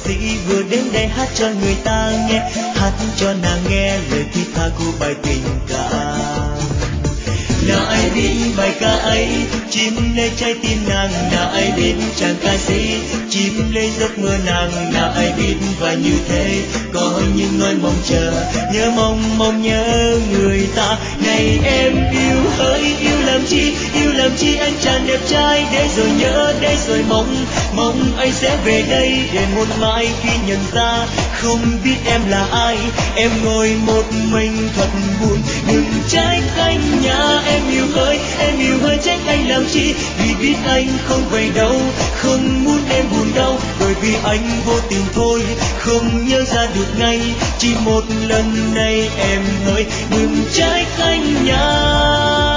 sĩ vừa đến đây hát cho người ta nghe, hát cho nàng nghe lời thiết tha của bài tình ca. Nào ai biết bài ca ấy chìm lấy trái tim nàng, nào ai biết chàng ca sĩ chìm lấy giấc mơ nàng, nào ai biết và như thế có những nỗi mong chờ, nhớ mong nhớ người ta. Này em yêu hỡi yêu làm chi anh chàng đẹp trai, để rồi nhớ để rồi mong anh sẽ về đây để một mai khi nhận ra không biết em là ai, em ngồi một mình thật buồn. Đừng trách anh nha, em yêu hỡi trách anh làm chi, vì biết anh không về đâu, không muốn em buồn đau, bởi vì anh vô tình thôi, không nhớ ra được ngay, chỉ một lần này em hỡi đừng trách anh nha.